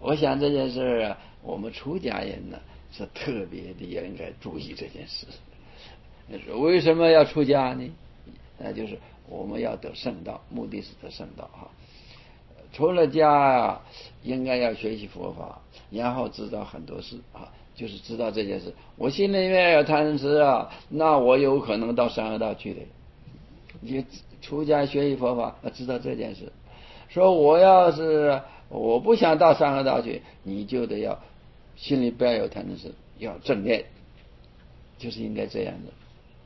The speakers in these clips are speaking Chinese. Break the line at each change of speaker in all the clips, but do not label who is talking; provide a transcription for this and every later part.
我想这件事啊，我们出家人呢是特别的应该注意这件事。为什么要出家呢？那就是我们要得圣道，目的是得圣道哈。出了家啊，应该要学习佛法，然后知道很多事啊，就是知道这件事。我心里面有贪吃啊，那我有可能到三恶道去的。你出家学习佛法，知道这件事。说我要是我不想到三恶道去，你就得要心里不要有贪吃，要正念，就是应该这样的。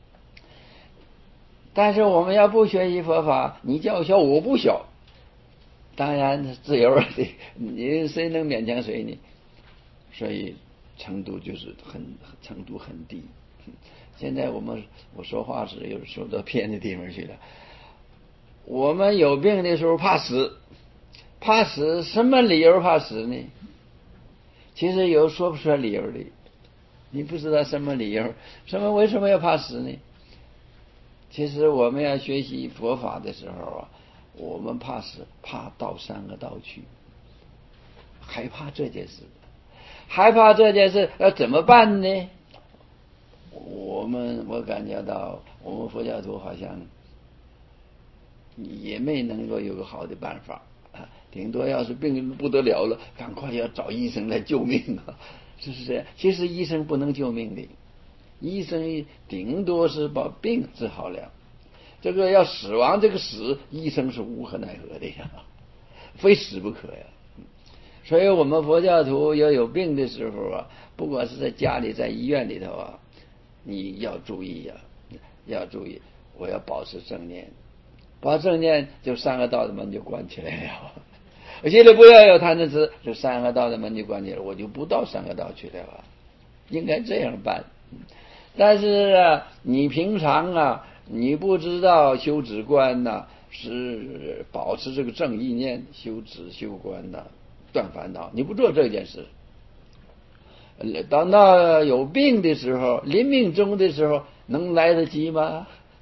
但是我们要不学习佛法，你叫我学我不学，当然自由的，你谁能勉强谁呢？所以程度就是程度很低。现在我说话时有说到偏的地方去了。我们有病的时候怕死，怕死什么理由怕死呢？其实有说不出来理由的，你不知道什么理由，为什么要怕死呢？其实我们要学习佛法的时候啊，我们怕死，怕到三恶道去，害怕这件事，要怎么办呢？我感觉到我们佛教徒好像也没能够有个好的办法啊，顶多要是病不得了了，赶快要找医生来救命啊，是不是这样？其实医生不能救命的，医生顶多是把病治好了。这个要死亡，这个死，医生是无可奈何的呀，非死不可呀。所以我们佛教徒要有病的时候啊，不管是在家里，在医院里头啊，你要注意呀，要注意，我要保持正念，保持正念，就三恶道的门就关起来了。我现在不要有贪嗔痴，就三恶道的门就关起来了，我就不到三恶道去了，应该这样办。但是啊，你平常啊，你不知道修止观呐，是保持这个正意念，修止修观呐，断烦恼，你不做这件事，等到有病的时候，临命终的时候，能来得及吗？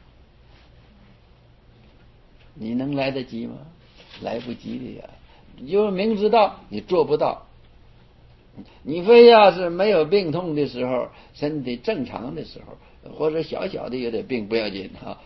你能来得及吗？来不及的呀！你就明知道你做不到，你非要是没有病痛的时候，身体正常的时候，或者小小的有点病不要紧啊，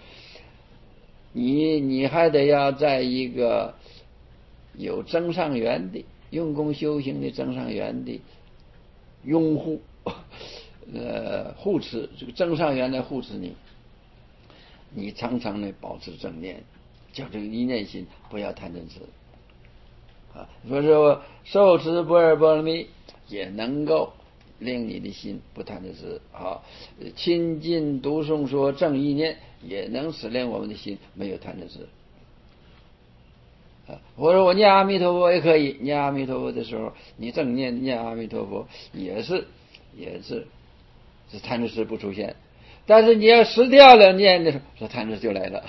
你还得要在一个有增上缘的用功修行的增上缘的拥护护持，这个增上缘来护持你常常的保持正念，叫这个一念心不要贪嗔痴啊。说受持般若波罗蜜也能够令你的心不贪嗔痴啊，亲近读诵说正意念也能使令我们的心没有贪嗔痴啊。或者我念阿弥陀佛也可以，念阿弥陀佛的时候，你正念阿弥陀佛也是贪嗔痴不出现。但是你要失掉了念的时候，说贪嗔就来了。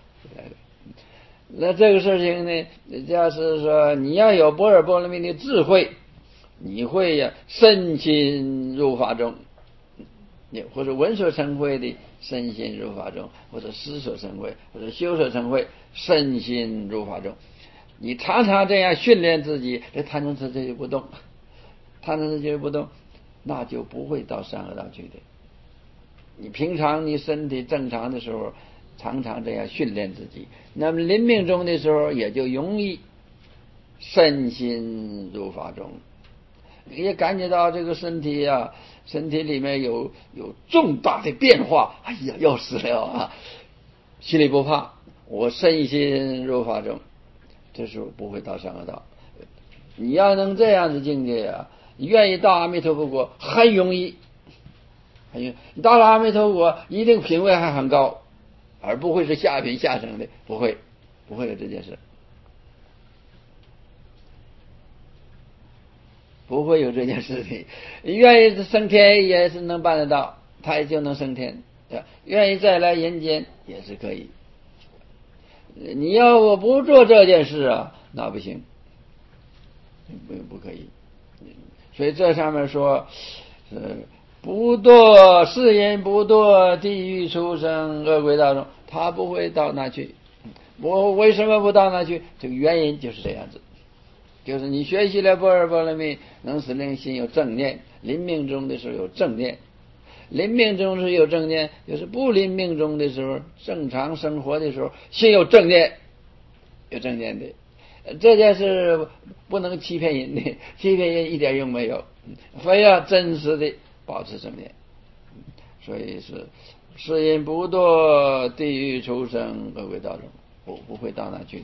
那这个事情呢，要是说你要有般若波罗蜜的智慧，你会身心入法中，或者闻所成慧的身心入法中，或者思所成慧，或者修所成慧，身心入法中。你常常这样训练自己，这贪嗔痴这就不动，贪嗔痴就不动，那就不会到三恶道去的。你平常你身体正常的时候，常常这样训练自己，那么临命终的时候也就容易身心入法中。你也感觉到这个身体啊，身体里面有重大的变化，哎呀要死了啊，心里不怕，我身心入法中，这时候不会到三恶道。你要能这样子境界啊，你愿意到阿弥陀佛国很容易，你到了阿弥陀佛一定品位还很高，而不会是下品下生的，不会有这件事，不会有这件事情。愿意升天也是能办得到，他也就能升天，对吧？愿意再来人间也是可以。你要我不做这件事啊，那不行，不可以。所以这上面说不堕世人不堕地狱畜生恶鬼道中，他不会到那去。我为什么不到那去？这个原因就是这样子。 就是你学习了般若波罗蜜，能使令心有正念，临命终的时候有正念。临命终是有正念，就是不临命终的时候，正常生活的时候，心有正念，有正念的。这件事不能欺骗人的，欺骗人一点用没有，非要真实的保持正念。所以是因不堕地狱畜生恶鬼道中，不会到那去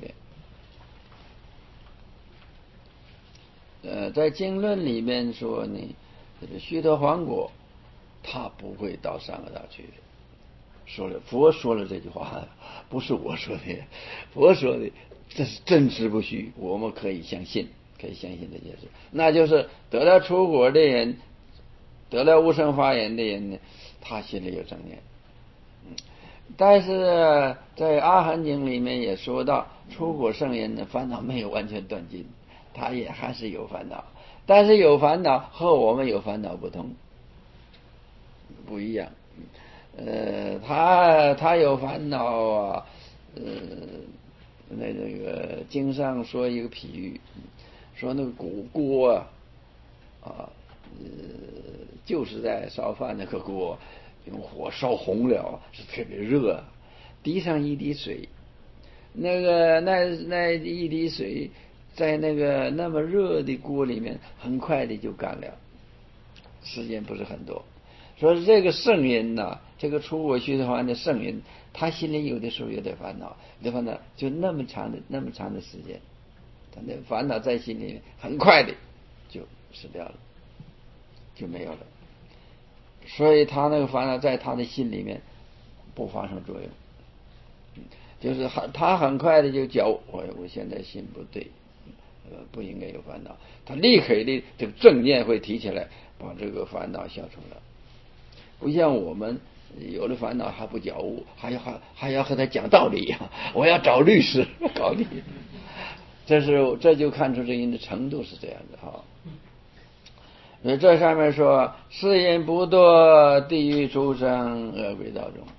的。在经论里面说呢，这个须陀洹国他不会到三恶道去的。佛说了这句话，不是我说的，佛说的，这是真实不虚，我们可以相信这件事。那就是得了出果的人，得了无生法忍的人呢，他心里有正念。但是在阿含经里面也说到，出果圣人的烦恼没有完全断尽，他也还是有烦恼，但是有烦恼和我们有烦恼不一样。他有烦恼啊，那个经上说一个譬喻，说那个锅就是在烧饭那个锅，用火烧红了，是特别热，滴上一滴水，那一滴水在那个那么热的锅里面，很快的就干了，时间不是很多。说这个圣人呐，这个出果须陀洹的圣人，他心里有的时候有点烦恼，就那么长的时间，他那烦恼在心里面，很快的就死掉了，就没有了。所以他那个烦恼在他的心里面不发生作用，就是他很快的就觉我现在心不对，不应该有烦恼，他立刻的这个正念会提起来，把这个烦恼消除了。不像我们有了烦恼还不觉悟，还要和他讲道理呀，我要找律师搞你。这就看出这人的程度是这样的哈。所以这上面说，是因不堕地狱畜生恶鬼道中，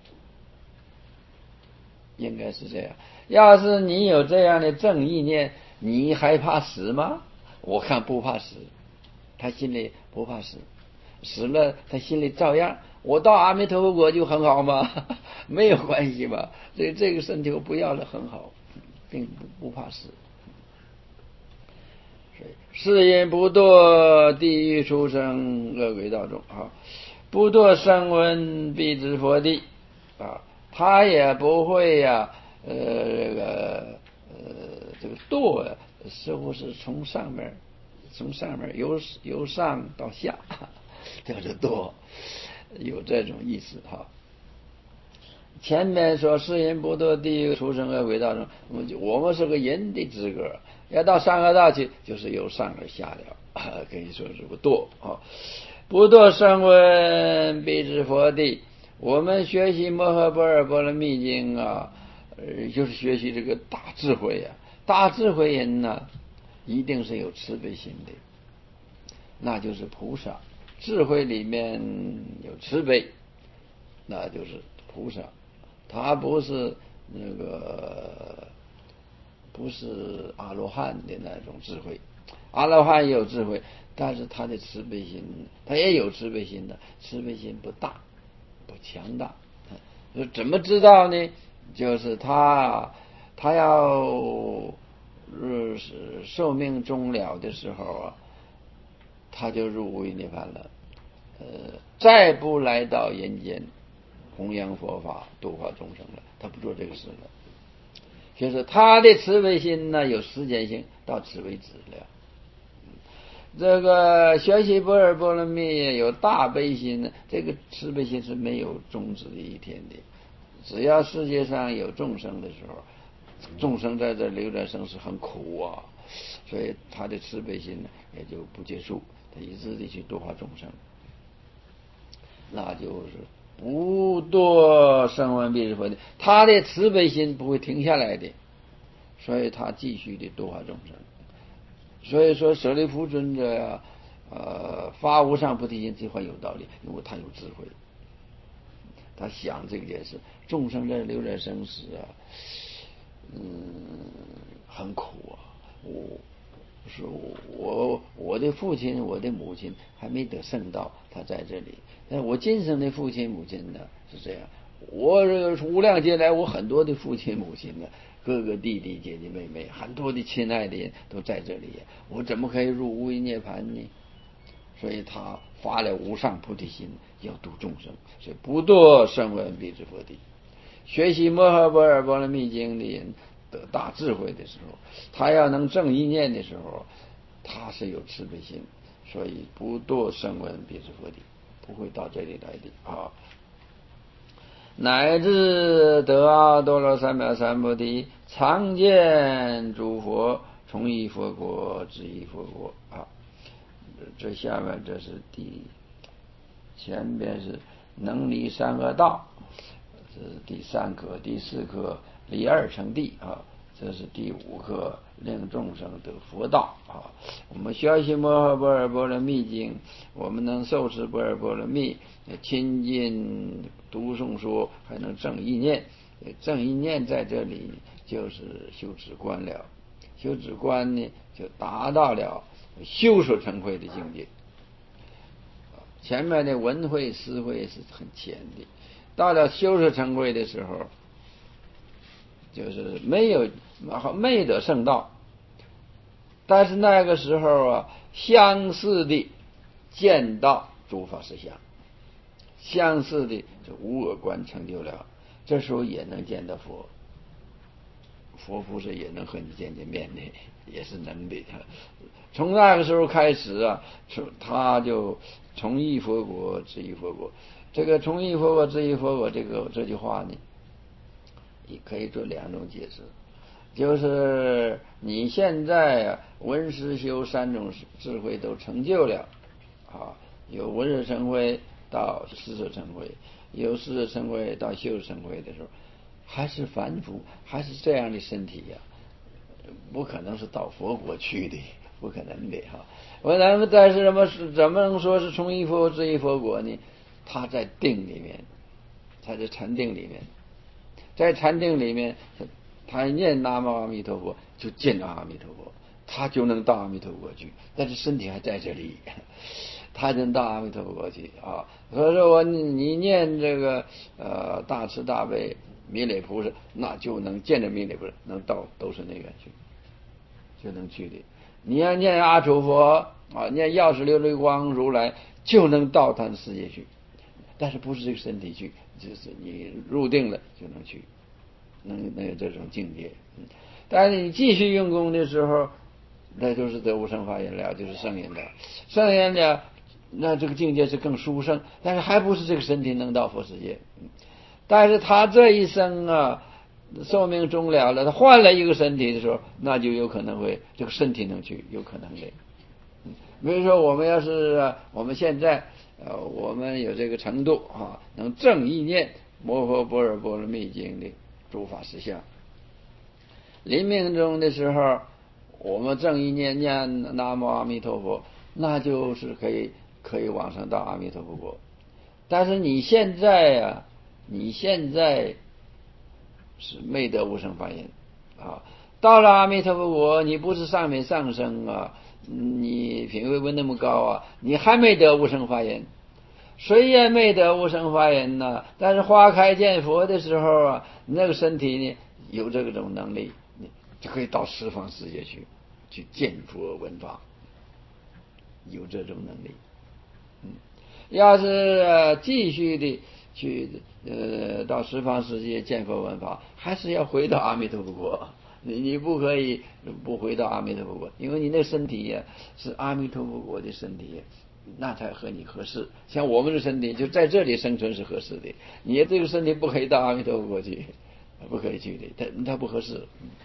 应该是这样。要是你有这样的正意念，你还怕死吗？我看不怕死，他心里不怕死，死了他心里照样。我到阿弥陀佛国就很好吗？没有关系吧？这个身体我不要了，很好，并不怕死。是因不堕地狱畜生恶鬼道中啊，不堕声闻辟支佛地啊，他也不会呀，这个堕似乎是从上面由上到下，叫做堕，有这种意思哈。前面说是因不堕地狱畜生恶鬼道中，我们是个人的资格，要到三恶道去，就是由上而下了，可以说是个堕啊。不堕声闻辟支佛地，我们学习摩诃般若波罗蜜经啊，就是学习这个大智慧啊。大智慧人呢，一定是有慈悲心的，那就是菩萨。智慧里面有慈悲，那就是菩萨。他不是不是阿罗汉的那种智慧，阿罗汉也有智慧，但是他的慈悲心，他也有慈悲心的，慈悲心不大，不强大。怎么知道呢？就是他要寿命终了的时候啊，他就入无余涅槃了，再不来到人间弘扬佛法度化众生了，他不做这个事了。就是他的慈悲心呢有时间性，到此为止了。这个学习般若波罗蜜有大悲心呢，这个慈悲心是没有终止的一天的。只要世界上有众生的时候，众生在这流转生死很苦啊，所以他的慈悲心呢也就不结束，他一直的去度化众生，那就是不堕声闻辟支佛地，他的慈悲心不会停下来的，所以他继续的度化众生。所以说舍利弗尊者呀，发无上菩提心，这话有道理，因为他有智慧，他想这件事，众生在流转生死啊，很苦啊， 是我的父亲我的母亲还没得圣道，他在这里。但我今生的父亲母亲呢是这样，我这个无量劫来我很多的父亲母亲呢，哥哥弟弟姐姐妹妹，很多的亲爱的人都在这里，我怎么可以入无余涅槃呢？所以他发了无上菩提心，要度众生，所以不堕声闻辟支佛地。学习摩诃般若波罗蜜经的人得大智慧的时候，他要能正意念的时候，他是有慈悲心，所以不堕声闻辟支佛地，不会到这里来的啊。乃至得阿多罗三藐三菩提，常见诸佛，从一佛国至一佛国啊。这下面这是前边是能离三恶道，这是第3课，第4课离二乘地啊，这是第5课令众生得佛道啊。我们学习摩诃般若波罗蜜经，我们能受持般若波罗蜜，亲近读诵说，还能正意念。正意念在这里就是修止观了，修止观呢就达到了修所成慧的境界。前面的闻慧思慧是很浅的，到了修所成慧的时候，就是没得圣道，但是那个时候啊，相似的见到诸法实相，相似的这无我观成就了，这时候也能见到佛，佛菩萨也能和你见面的，也是能的。从那个时候开始啊，他就从一佛国至一佛国。这个从一佛国至一佛国这句话呢，也可以做2种解释。就是你现在啊，闻思修3种智慧都成就了啊，有闻所成慧到思所成慧，有思所成慧到修所成慧的时候，还是凡夫，还是这样的身体呀，不可能是到佛国去的，不可能的哈。但是怎么能说是从一佛至一佛国呢？他在定里面，他在禅定里面，在禅定里面，他念南无阿弥陀佛，就见到阿弥陀佛，他就能到阿弥陀佛去，但是身体还在这里，他能到阿弥陀佛去啊。所以说你念这个大慈大悲弥勒菩萨，那就能见着弥勒菩萨，能到都是那边去，就能去的。你要念阿弥陀佛啊，念药师琉璃光如来，就能到他的世界去，但是不是这个身体去，就是你入定了就能去，能有这种境界。但是你继续用功的时候，那就是得无生法忍了，就是圣言了。圣言了，那这个境界是更殊胜，但是还不是这个身体能到佛世界。但是他这一生啊，寿命终了，他换了一个身体的时候，那就有可能会这个身体能去，有可能的。比如说我们要是我们现在我们有这个程度啊，能正意念摩诃般若波罗蜜经的诸法实相，临命终的时候，我们正意念南无阿弥陀佛，那就是可以往生到阿弥陀佛国。但是你现在是没得无生法忍啊，到了阿弥陀佛国，你不是上面上升啊，你品位不那么高啊，你还没得无生法忍。虽然没得无生法忍呢，但是花开见佛的时候啊，那个身体呢有这种能力，你就可以到十方世界去见佛闻法，有这种能力。要是继续的去到十方世界见佛闻法，还是要回到阿弥陀佛国。你不可以不回到阿弥陀佛国，因为你那身体呀是阿弥陀佛国的身体，那才和你合适。像我们的身体就在这里生存是合适的，你这个身体不可以到阿弥陀佛国去，不可以去的，它不合适。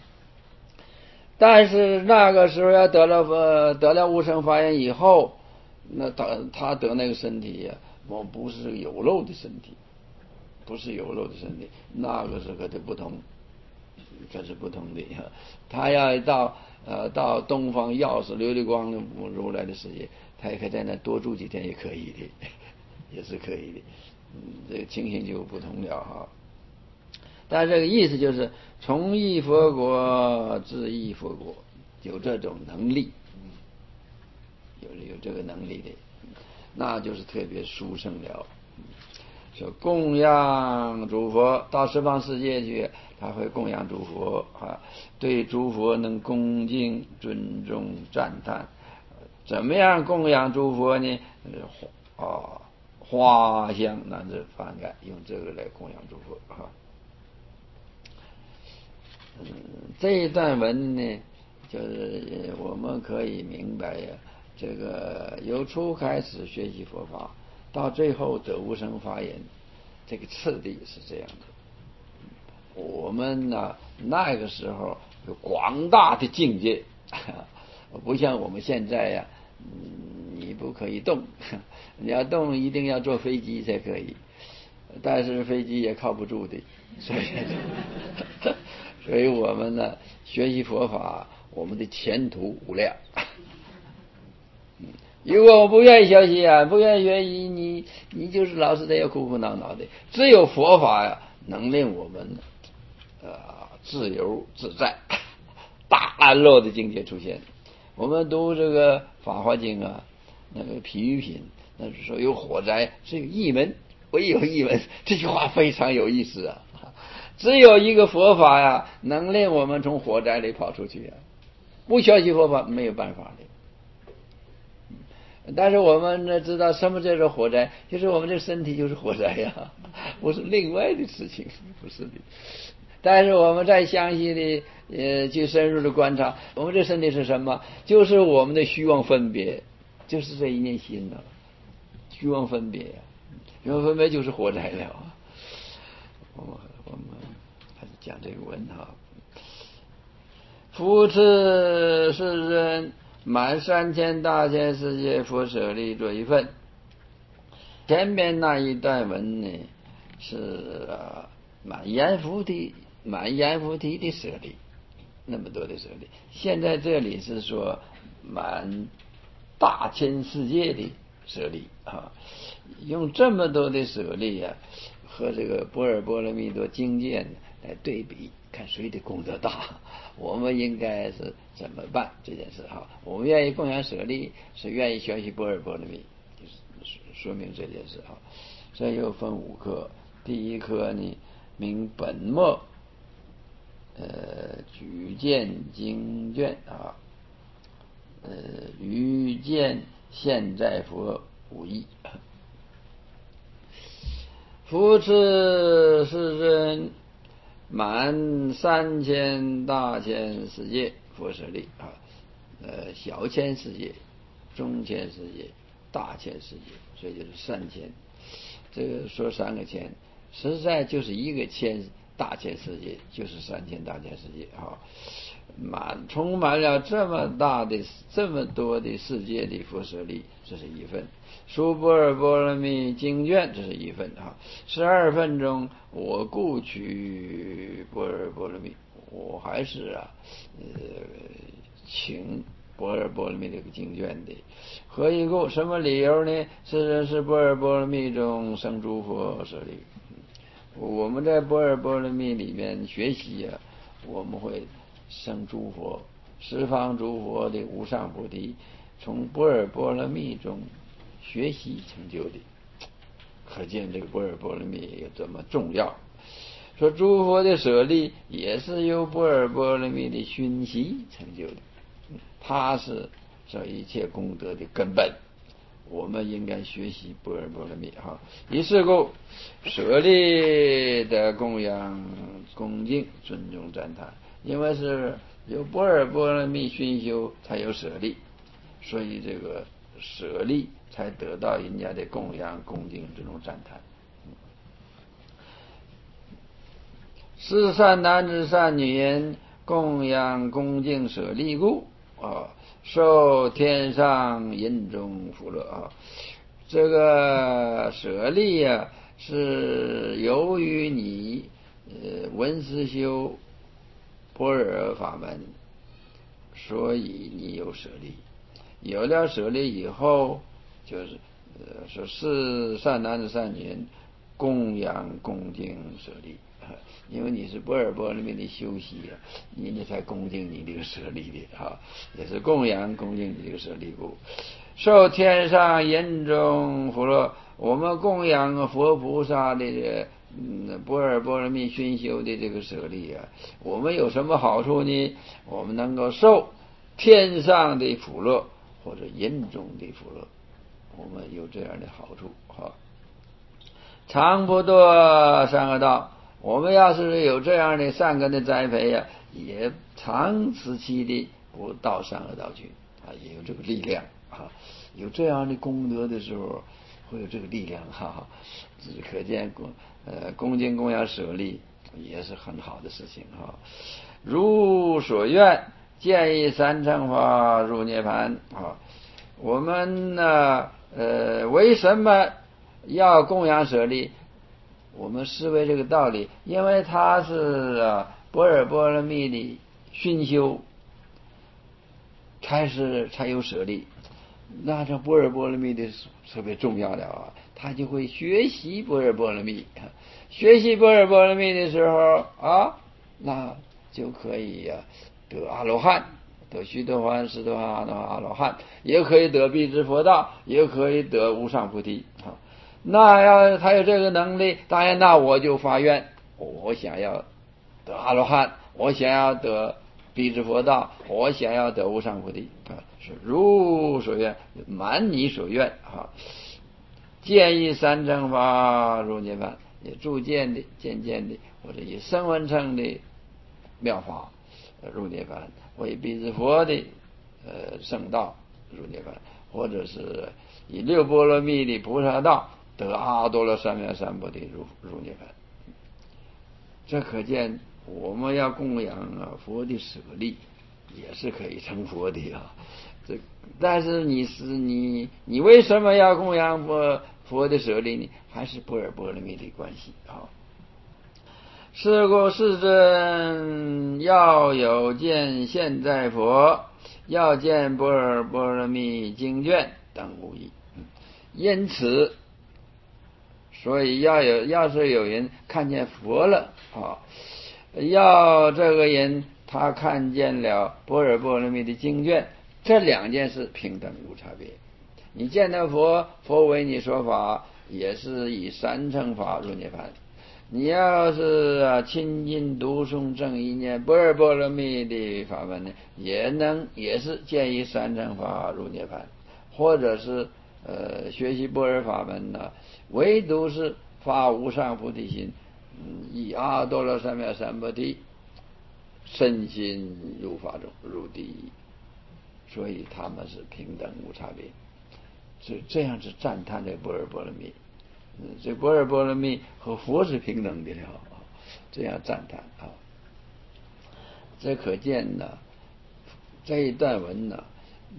但是那个时候要得了无生法忍以后，那他得那个身体呀，我不是有肉的身体，不是有肉的身体，那个是和它不同，这是不同的。他要到东方药师琉璃光如来的世界，他也可以在那多住几天，也可以的，也是可以的。这个情形就不同了哈。但这个意思就是从一佛国至一佛国，有这种能力有这个能力的，那就是特别殊胜了。说供养诸佛，到十方世界去，他会供养诸佛啊，对诸佛能恭敬、尊重、赞叹。怎么样供养诸佛呢？花香乃至幡盖，用这个来供养诸佛啊。这一段文呢，就是我们可以明白呀，这个由初开始学习佛法，到最后得无生法眼，这个次第是这样的。我们呢，那个时候有广大的境界，不像我们现在呀，你不可以动，你要动一定要坐飞机才可以，但是飞机也靠不住的，所以我们呢学习佛法，我们的前途无量。如果我不愿意学习啊，不愿意学习，你就是老是这样苦苦恼恼的。只有佛法呀，能令我们自由自在、大安乐的境界出现。我们读这个《法华经》啊，那个譬喻品，那是说有火灾，是有一门，唯有一门，这句话非常有意思啊。只有一个佛法呀，能令我们从火灾里跑出去啊！不学习佛法没有办法的。但是我们呢知道什么叫做火灾，就是我们这个身体就是火灾呀，不是另外的事情，不是的。但是我们再详细的去深入的观察，我们这身体是什么？就是我们的虚妄分别，就是这一念心了。虚妄分别，虚妄分别就是火灾了。我们还是讲这个文哈。复次世人满3000大千世界佛舍利作一份。前面那一段文呢是满阎浮提的舍利，那么多的舍利。现在这里是说满大千世界的舍利啊，用这么多的舍利啊，和这个般若波罗蜜多经鉴来对比，看谁的功德大。我们应该是怎么办这件事哈？我们愿意供养舍利，是愿意学习般若波罗蜜，就是说明这件事哈。这又分5科，第一科呢名本末举荐经卷啊，于见现在佛无异。复次世人满3000大千世界佛舍利啊，小千世界、中千世界、大千世界，所以就是3000。这个说3个千，实在就是一个千大千世界，就是3000大千世界啊，充满了这么多的世界的佛舍利，这是一份。书般若波罗蜜经卷，这是一份啊。12份中，我故取般若波罗蜜，我还是请般若波罗蜜这个经卷的。何以故？什么理由呢？是般若波罗蜜中生诸佛舍利。我们在般若波罗蜜里面学习啊，我们会生诸佛，十方诸佛的无上菩提，从般若波罗蜜中学习成就的。可见这个般若波罗蜜有多么重要。说诸佛的舍利也是由般若波罗蜜的熏习成就的，它是这一切功德的根本。我们应该学习般若波罗蜜哈。以是故，舍利的供养、恭敬、尊重、赞叹，因为是由般若波罗蜜熏修才有舍利，所以这个舍利才得到人家的供养、恭敬、尊重、赞叹。是善男子、善女人供养、恭敬舍利故啊，受天上人中福乐啊。这个舍利啊，是由于你闻思修般若法门，所以你有舍利。有了舍利以后，就是说是善男子、善女人供养、恭敬舍利。 因为你是般若波罗蜜的修习你才恭敬你这个舍利的也是供养恭敬你这个舍利故。受天上严重福乐，我们供养佛菩萨的般若波罗蜜熏修的这个舍利我们有什么好处呢？我们能够受天上的福乐或者严重的福乐，我们有这样的好处常不堕三恶道，我们要是有这样的善根的栽培也长时期的不到三恶道去也有这个力量有这样的功德的时候会有这个力量只可见恭敬供养舍利也是很好的事情如所愿见一三乘法入涅盘我们呢为什么要供养舍利？我们思维这个道理，因为它是般若波罗蜜的熏修才有舍利，那这般若波罗蜜的特别重要的他就会学习般若波罗蜜，学习般若波罗蜜的时候那就可以得阿罗汉，得须陀洹、斯陀含阿罗汉，也可以得辟支佛道，也可以得无上菩提那要他有这个能力，当然那我就发愿，我想要得阿罗汉，我想要得辟支佛道，我想要得无上菩提是如所愿，满你所愿见一三乘法入涅盘，也逐渐的渐渐的或者以声闻乘的妙法入涅盘，为辟支佛的圣道入涅盘，或者是以六波罗蜜的菩萨道得阿多罗三藐三菩提入涅盘。这可见我们要供养佛的舍利也是可以成佛的但是你为什么要供养佛的舍利呢？还是般若波罗蜜的关系是故世尊要有见现在佛，要见般若波罗蜜经卷等无异。因此所以要是有人看见佛了要这个人他看见了般若波罗蜜的经卷，这两件事平等无差别。你见到佛为你说法，也是以三乘法入涅盘。你要是亲近读诵正一念般若波罗蜜的法门呢，也是见以三乘法入涅盘，或者是学习般若法门呢，唯独是发无上菩提心，以阿多罗三藐三菩提身心入法中，入第一。所以他们是平等无差别，这样是赞叹这般若波罗蜜。这般若波罗蜜和佛是平等的了这样赞叹这可见呢，这一段文呢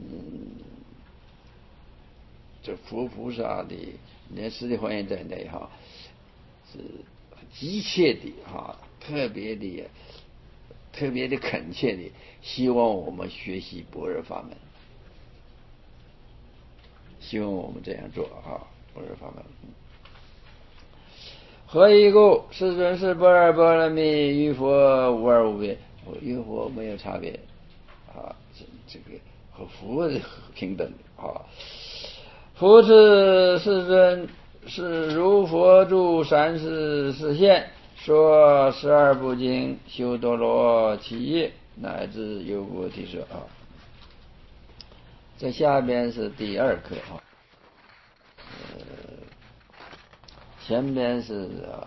这佛菩萨的连释迦牟尼在内是急切的特别的恳切的希望我们学习般若法门，希望我们这样做般若法门。何以故？世尊是般若波罗蜜与佛无二无别，与佛没有差别这个和佛平等佛是世尊是如佛住三世示现，说12部经，修多罗企业，乃至优波提舍这下边是第二课前边是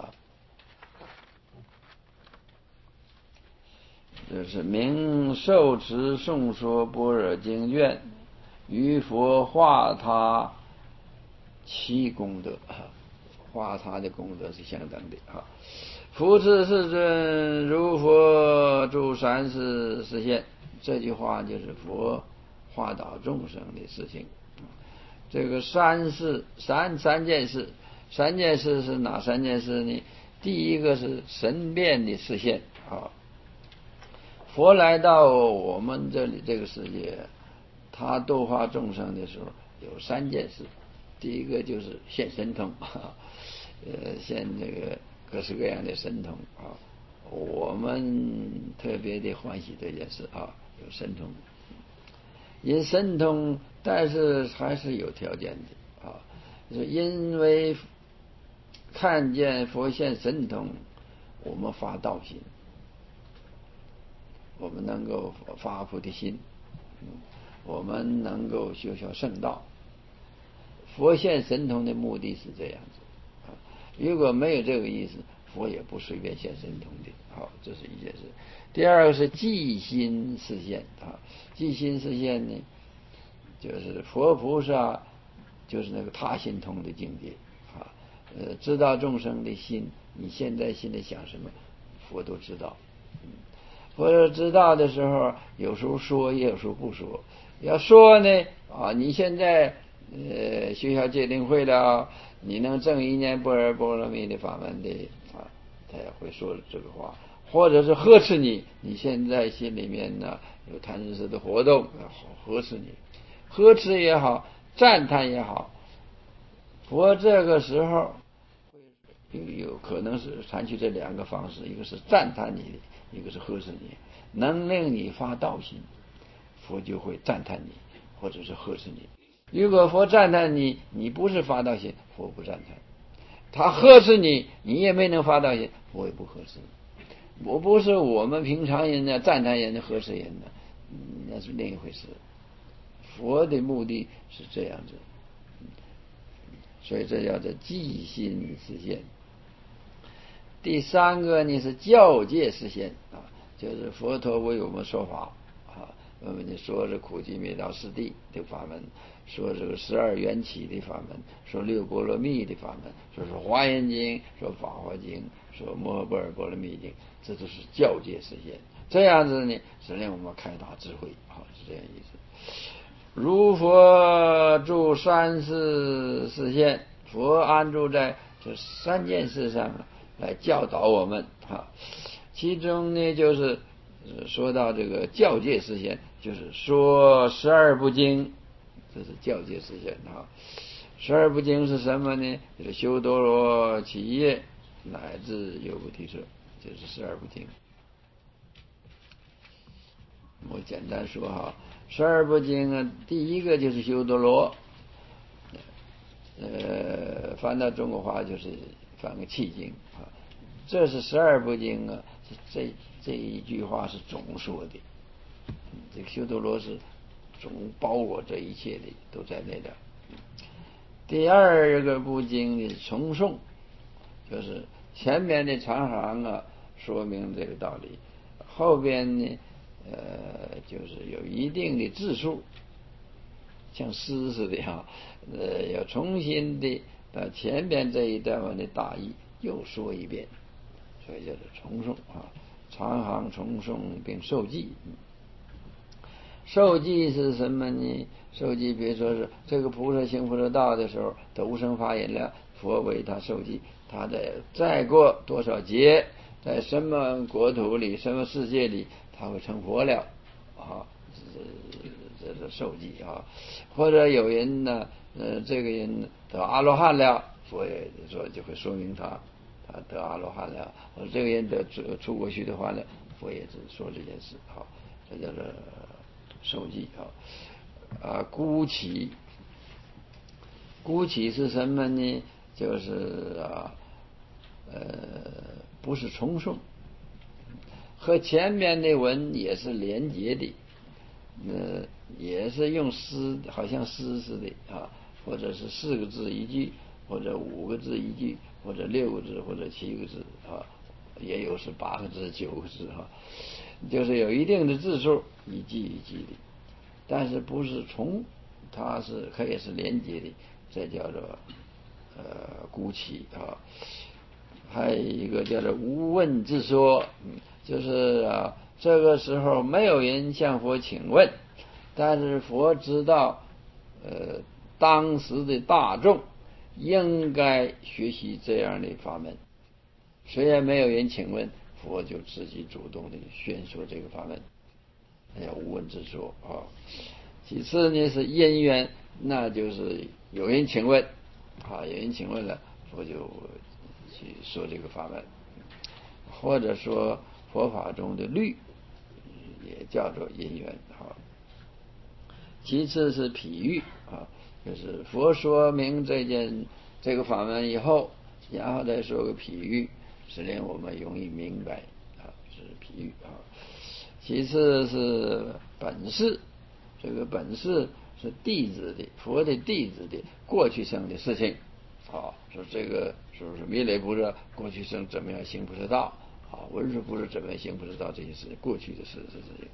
就是明受持诵说般若经卷，于佛化他其功德化他的功德是相等的复次世尊如佛住三世示现，这句话就是佛化导众生的事情。这个三件事是哪三件事呢？第一个是神变的示现佛来到我们这里这个世界，他度化众生的时候有三件事。第一个就是现神通现这个各式各样的神通啊，我们特别的欢喜这件事啊，有神通。因神通，但是还是有条件的啊，就是因为看见佛现神通，我们发道心，我们能够发菩提心，我们能够修修圣道。佛现神通的目的是这样子啊，如果没有这个意思，佛也不随便现神通的。好，这是一件事。第二个是即心示现啊，即心示现呢，就是佛菩萨就是那个他心通的境界啊，知道众生的心，你现在心里想什么，佛都知道。佛知道的时候，有时候说，也有时候不说。要说呢啊，你现在学校戒定慧了，你能证一念般若波罗蜜的法门的啊，他也会说这个话，或者是呵斥你，你现在心里面呢有贪嗔痴的活动，呵斥你，呵斥也好，赞叹也好，佛这个时候有可能是采取这两个方式，一个是赞叹你，一个是呵斥你，能令你发道心，佛就会赞叹你，或者是呵斥你。如果佛赞叹你，你不是发道心，佛不赞叹；他呵斥你，你也没能发道心，佛也不呵斥。我不是我们平常人的赞叹人的呵斥人的，那是另一回事。佛的目的是这样子，所以这叫做即心示现。第三个呢是教界示现啊，就是佛陀为我们说法啊，我们就说这苦集灭道四谛的法门，说这个12缘起的法门，说六波罗蜜的法门，说是华严经，说法华经，说摩诃般若波罗蜜经，这都是教界示现。这样子呢是令我们开达智慧啊，是这样意思。如佛住三世示现，佛安住在这三件事上来教导我们啊。其中呢就是说到这个教界示现，就是说12部经，这是教界示现啊。12部经是什么呢？就是修多罗、企业乃至有部提舍，这是12部经。我简单说哈，12部经啊，第一个就是修多罗，翻到中国话就是翻个契经啊。这是12部经啊，这一句话是总说的，这个修多罗是总包括这一切的都在内的。第二个部经的重诵，就是前面的长行啊说明这个道理，后边呢就是有一定的字数，像诗似的哈，要重新的把前边这一段文的大意又说一遍，所以叫做重诵啊，长行重诵并受记。受记是什么呢？受记比如说是这个菩萨行菩萨道的时候，他无生发言了，佛为他受记，他再过多少劫，在什么国土里，什么世界里，他会成佛了啊，这是受记啊。或者有人呢，这个人得阿罗汉了，佛也说就会说明他得阿罗汉了；或者这个人得出国须的话呢，佛也是说这件事啊，这叫做受记啊。孤起是什么呢？就是不是重诵，和前面的文也是连结的，也是用诗，好像诗似的啊，或者是4个字一句，或者5个字一句，或者6个字，或者7个字啊，也有是8个字、9个字啊，就是有一定的字数，一句一句的，但是不是重，它是可以是连接的，这叫做孤起啊。还有一个叫做无问自说，就是这个时候没有人向佛请问，但是佛知道当时的大众应该学习这样的法门，虽然没有人请问，佛就自己主动的宣说这个法门，叫无问自说啊。其次呢是因缘，那就是有人请问啊，有人请问了，佛就去说这个法门，或者说佛法中的律也叫做因缘啊。其次是譬喻啊，就是佛说明这个法门以后，然后再说个譬喻，是令我们容易明白啊，是譬喻啊。其次是本事，这个本事是弟子的佛的弟子的过去生的事情啊，说这个是不是弥勒菩萨过去生怎么样行菩萨道啊，文殊菩萨怎么样行菩萨道，这些事情过去的事情。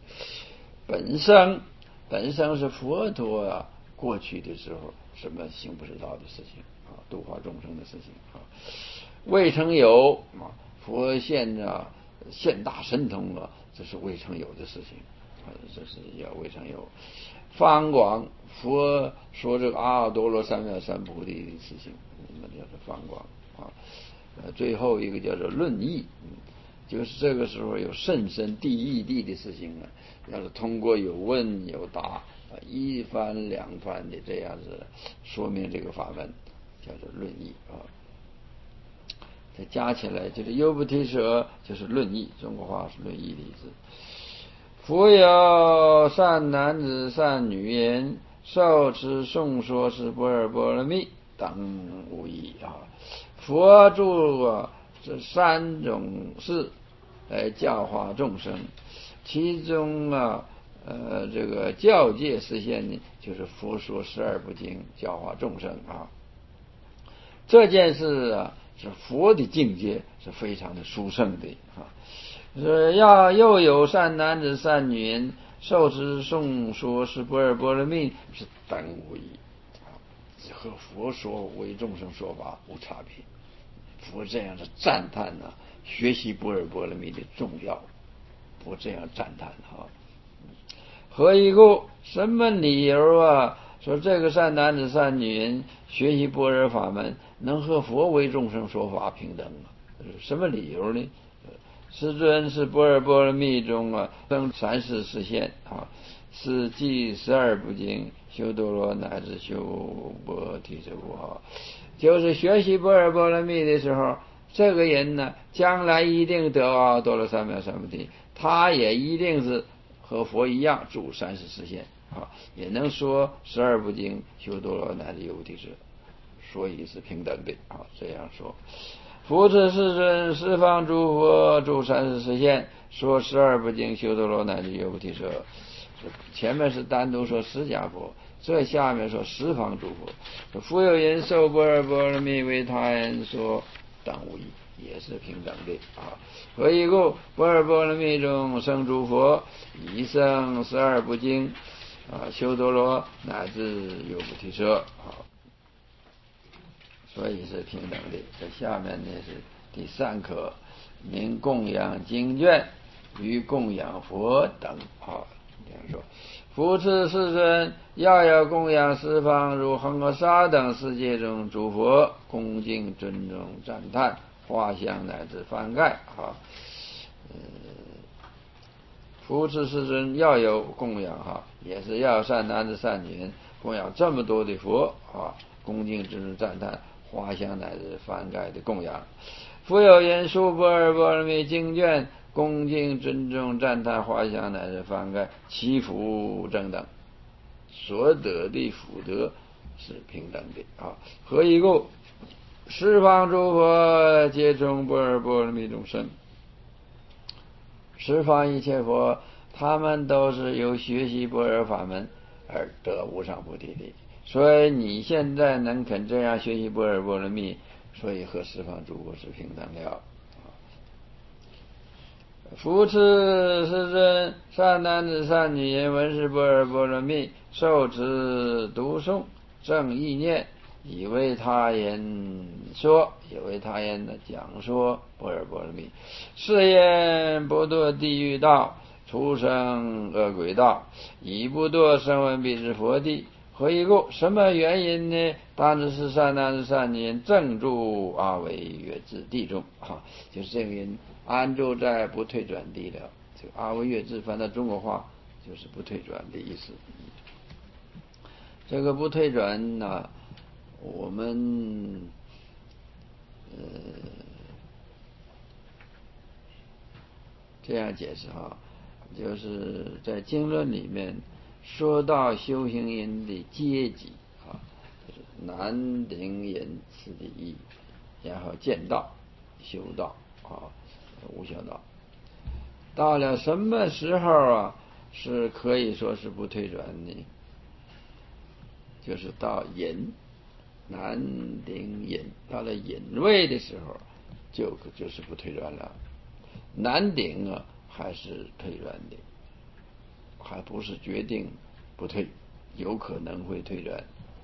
本生是佛陀啊过去的时候什么行不知道的事情啊，度化众生的事情啊。未曾有啊，佛现大神通啊，这是未曾有的事情啊，这是要未曾有。方广，佛说这个阿耨多罗三藐三菩提的事情，那叫做方广啊。最后一个叫做论义，就是这个时候有甚深地义地的事情啊，要是通过有问有答一番两番的这样子说明这个法门，叫做论义啊。这加起来就是优不提舍，就是论义，中国话是论义的意思。佛有善男子善女人，受持诵说是般若波罗蜜等无异啊。佛著这三种事来教化众生，其中这个教界实现呢，就是佛说12部经教化众生啊。这件事啊，是佛的境界是非常的殊胜的啊。是又有善男子善女人，受持诵说是般若波罗蜜是等无异啊，和佛说为众生说法无差别。佛这样的赞叹呢，学习般若波罗蜜的重要，佛这样赞叹哈。何以故？什么理由啊？说这个善男子善女人学习般若法门，能和佛为众生说法平等啊？什么理由呢？世尊是般若波罗蜜中生三世实现啊，是继12部经修多罗乃至修波提舍部啊，就是学习般若波罗蜜的时候，这个人呢，将来一定得阿耨多罗三藐三菩提，他也一定是和佛一样住三世实现啊，也能说12部经修多罗乃至修菩提舍，所以是平等的啊，这样说。复次世尊十方诸佛住三世实现，说12部经修多罗乃至修菩提舍。前面是单独说释迦佛，这下面说十方诸佛。复有人受般若波罗蜜为他人说，等无异，也是平等的啊。何以故？般若波罗蜜中生诸佛，已生12部经啊，修多罗乃至修菩提舍啊。所以是平等的。这下面呢是第3课，名供养经卷与供养佛等啊。这样说，复次世尊要供养十方如恒河沙等世界中诸佛，恭敬尊重赞叹花香乃至幡盖啊。复次世尊要有供养哈，也是要善男子善女人供养这么多的佛啊，恭敬尊重赞叹花香乃至幡盖的供养。复有人书般若波罗蜜经卷，恭敬尊重赞叹花香乃至幡盖，其福正等，所得的福德是平等的啊。何以故？十方诸佛皆从般若波罗蜜中生。十方一切佛，他们都是由学习般若法门而得无上菩提的。所以你现在能肯这样学习般若波罗蜜，所以和十方诸佛是平等了。复次世尊善男子善女人闻是般若波罗蜜，受持读诵正意念，以为他人说，以为他人的讲说般若波罗蜜，是言不堕地狱道，出生恶鬼道，已不堕声闻彼之佛地。何以故？什么原因呢？当知是善男子善女人正住阿惟越致地中啊，就是这个人安住在不退转地了。这个阿惟越致翻到中国话就是不退转的意思。这个不退转呢，我们这样解释哈，就是在经论里面说到修行人的阶级啊，就是南顶人次第一，然后见道、修道啊、无效道。到了什么时候啊，是可以说是不退转的？就是到隐南顶隐，到了隐位的时候，就是不退转了。南顶啊，还是退转的，还不是决定不退，有可能会退转。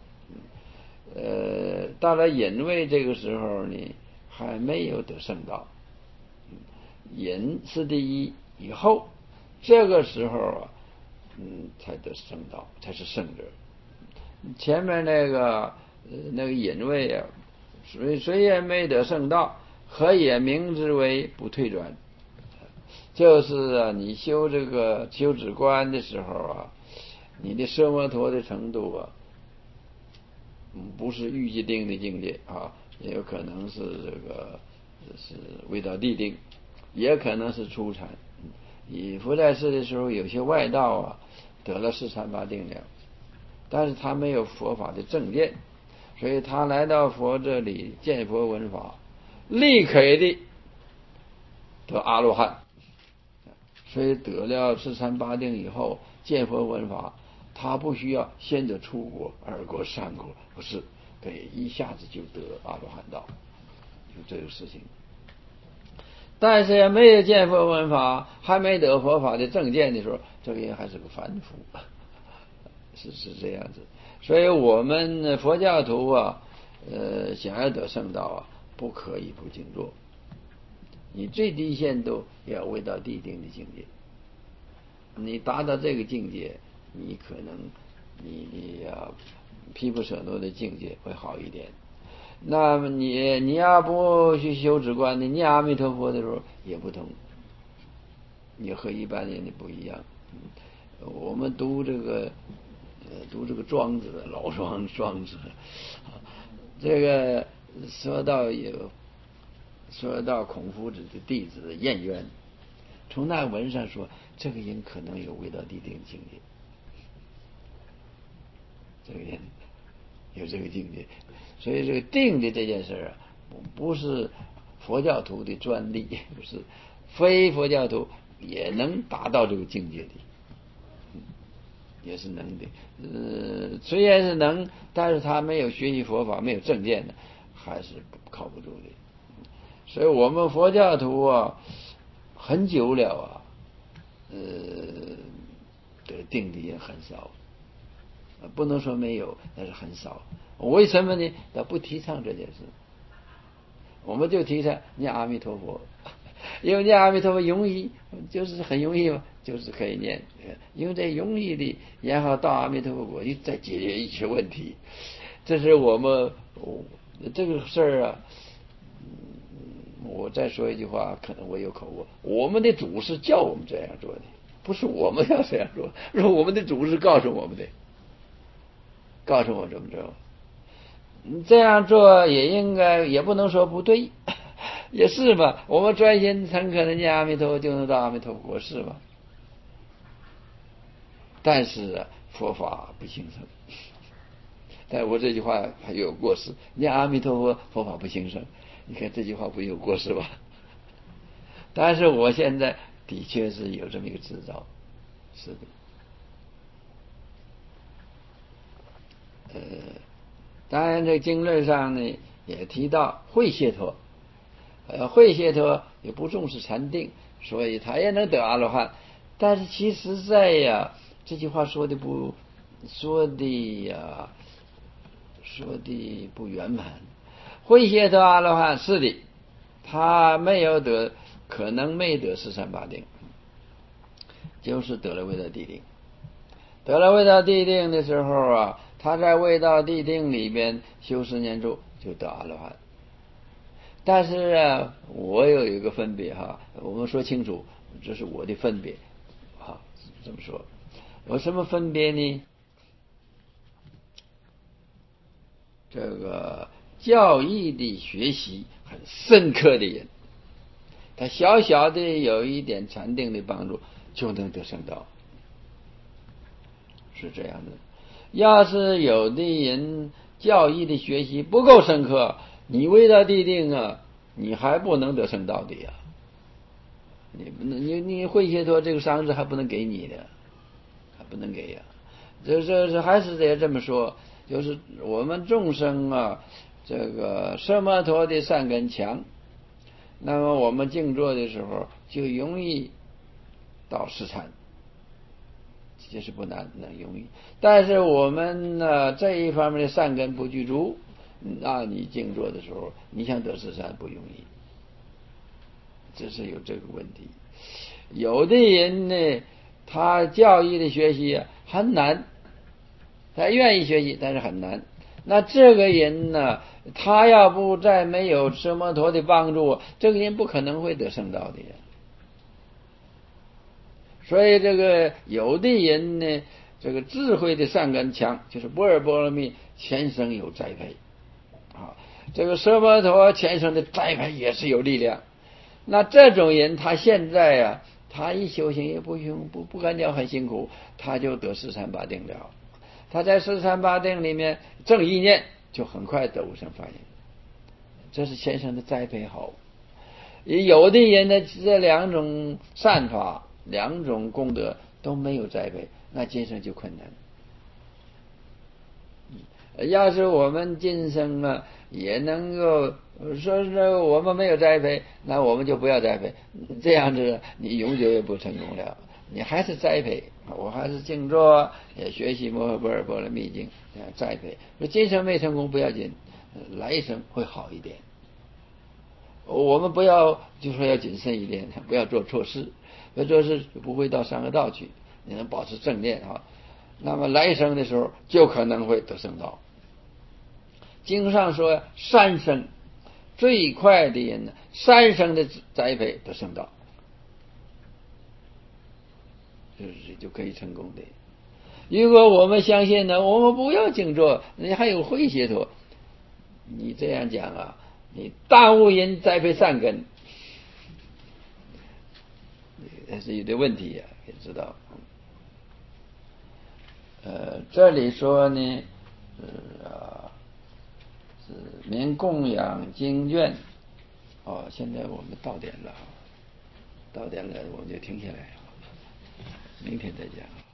到了隐位这个时候呢，还没有得圣道。隐是第一以后，这个时候啊，才得圣道，才是圣者。前面那个隐位啊，虽然没得圣道，可也名之为不退转。就是啊，你修这个修止观的时候啊，你的奢摩陀的程度啊，不是预计定的境界啊，也有可能是是未到地定，也可能是初禅。以佛在世的时候，有些外道啊得了四禅八定了，但是他没有佛法的正见，所以他来到佛这里见佛闻法，立刻的得阿罗汉。所以得了四禅八定以后，见佛闻法，他不需要先得出国、二国、三国，不是，可以一下子就得阿罗汉道，有这个事情。但是也没有见佛闻法，还没得佛法的正见的时候，这个人还是个凡夫，是这样子。所以我们佛教徒啊，想要得圣道啊，不可以不静坐。你最低限度也要未到地定的境界。你达到这个境界，你可能你要毗婆舍那的境界会好一点。那么你要不去修止观的，念阿弥陀佛的时候也不同，你和一般人的不一样。我们读这个庄子，老庄子，这个说到孔夫子的弟子颜渊，从那文上说，这个人可能有未到地定的境界，这个人有这个境界。所以这个定的这件事啊，不是佛教徒的专利，不是非佛教徒也能达到这个境界的，也是能的。虽然是能，但是他没有学习佛法，没有正见的，还是靠不住的。所以我们佛教徒啊，很久了啊，这个定的也很少，不能说没有，但是很少。为什么呢？他不提倡这件事，我们就提倡念阿弥陀佛，因为念阿弥陀佛容易，就是很容易嘛，就是可以念，因为这容易的，然后到阿弥陀佛国去再解决一些问题。这是我们这个事儿啊。我再说一句话，可能我有口误，我们的祖师叫我们这样做的，不是我们要这样做，是我们的祖师告诉我们的，告诉我怎么做。这样做也应该，也不能说不对，也是吧。我们专心诚恳的念阿弥陀佛，就能到阿弥陀佛国是吧？但是啊，佛法不兴盛。但我这句话还有过失，念阿弥陀佛，佛法不兴盛。你看这句话不有过失吧？但是我现在的确是有这么一个执照，是的。当然这经论上呢也提到慧解脱，慧解脱也不重视禅定，所以他也能得阿罗汉。但是其实在呀，这句话说的不圆满。慧解脱阿罗汉是的，他没有得，可能没得四禅八定，就是得了未到地定。得了未到地定的时候啊，他在未到地定里边修10年住就得阿罗汉。但是啊，我有一个分别哈，我们说清楚，这是我的分别啊，这么说，有什么分别呢？这个教义的学习很深刻的人， 他小小的有一点禅定的帮助，就能得圣道，是这样的。要是有的人教义的学习不够深刻，你为他地定啊，你还不能得圣道的呀。你会写托这个伤势还不能给你的，还不能给呀。这还是得这么说，就是我们众生啊，这个奢摩陀的善根强，那么我们静坐的时候就容易到失禅，这是不难，能容易。但是我们呢这一方面的善根不具足，那你静坐的时候，你想得失禅不容易，这是有这个问题。有的人呢，他教义的学习很难，他愿意学习，但是很难。那这个人呢，他要不再没有奢摩陀的帮助，这个人不可能会得圣道的呀。所以这个有的人呢，这个智慧的善根强，就是般若波罗蜜前生有栽培啊，这个奢摩陀前生的栽培也是有力量。那这种人他现在啊，他一修行也不干掉很辛苦，他就得十禅八定了。他在十禅八定里面正意念，就很快得无生法忍。这是前生的栽培好。有的人呢，这两种善法、两种功德都没有栽培，那今生就困难。要是我们今生啊也能够说我们没有栽培，那我们就不要栽培，这样子你永久也不成功了。你还是栽培，我还是静坐，也学习摩诃般若波罗蜜经，栽培。今生没成功不要紧，来生会好一点。我们不要就说要谨慎一点，不要做错事，不做事不会到三恶道去，你能保持正念啊。那么来生的时候就可能会得圣道。经上说三生最快的人呢，三生的栽培得圣道，就可以成功的。如果我们相信呢，我们不要静坐，你还有慧解脱，你这样讲啊，你耽误人栽培善根，这是有点问题呀，也知道。这里说呢，是民供养经卷。现在我们到点了，我们就停下来，明天再讲。